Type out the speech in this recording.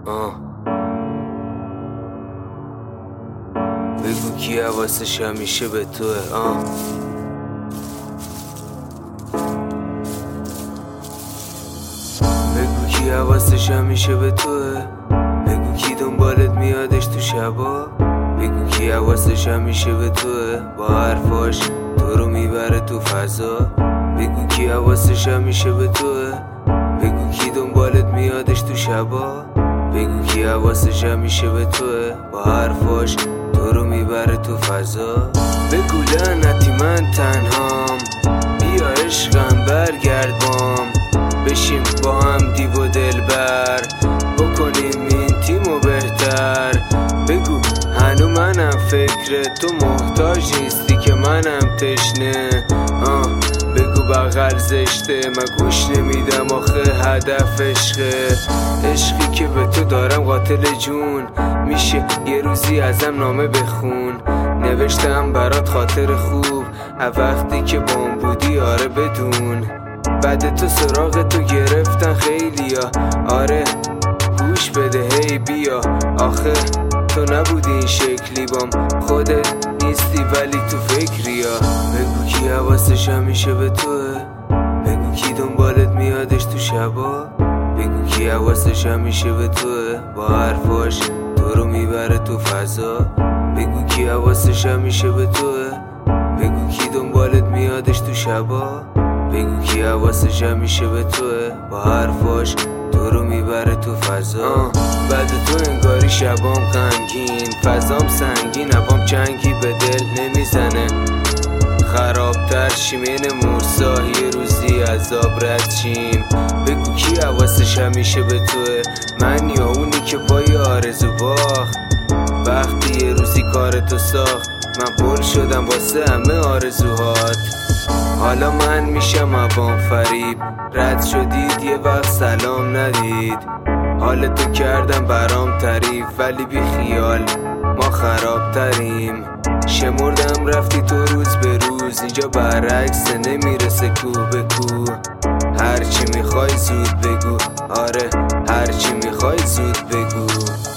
بگو کی حواسش همیشه به توه. بگو کی حواسش همیشه به توه. بگو کی دنبالت میادش تو شبا. بگو کی حواسش همیشه به توه. با حرفاش تو رو میبره تو فضا. بگو کی حواسش همیشه به توه. بگو کی دنبالت میادش تو شبا. بگو کی حواسش همیشه به توه. با حرفاش تو رو میبره تو فضا. بگو لعنتی من تنهام. بیا عشقم برگرد بام. بشیم با هم دیو و دلبر. بکنیم این تیمو بهتر. بگو هنو منم فکر تو محتاج نیستی که منم تشنه. بگو بغل زشته من گوش نمیدم آخه هدف عشقه. عشقی که به تو دارم قاتل جون. میشه یه روزی ازم نامه بخون. نوشتم برات خاطر خوب وقتی که بام بودی آره بدون. بعد تو سراغ تو گرفتن خیلیا. آره گوش بده هی بیا. آخه تو نبودی این شکلی بام. خودت نیستی ولی تو فکریا. بگو کی حواسش همیشه به توه. بگو کی دنبالت میادش تو شبا. بگو کی حواسش همیشه به توه. با حرفاش تو رو میبره تو فضا. بگو کی حواسش همیشه به توه. بگو کی دنبالت میادش تو شبا. بگو کی حواسش همیشه به توه. با حرفاش تو رو میبره تو فضا. بعد تو انگاری شبام غمگین. فضام سنگین هوام چنگی به دل نمیزنه. خرابتر شیمین موسا یه روزی عذاب رد شیم. بگو کی حواسش همیشه به توه. من یا اونی که پای آرزو باخت. وقتی یه روزی کارتو ساخت. من پل شدم واسه همه آرزوهات. حالا من میشم عوام فریب. رد شدید یه وقت سلام ندید. حال تو کردم برام تعریف ولی بی خیال ما خرابتریم. شمردم رفتی تو روز به روز. اینجا برعکس نمیرسه کو به کو. هرچی میخوای زود بگو. آره هرچی میخوای زود بگو.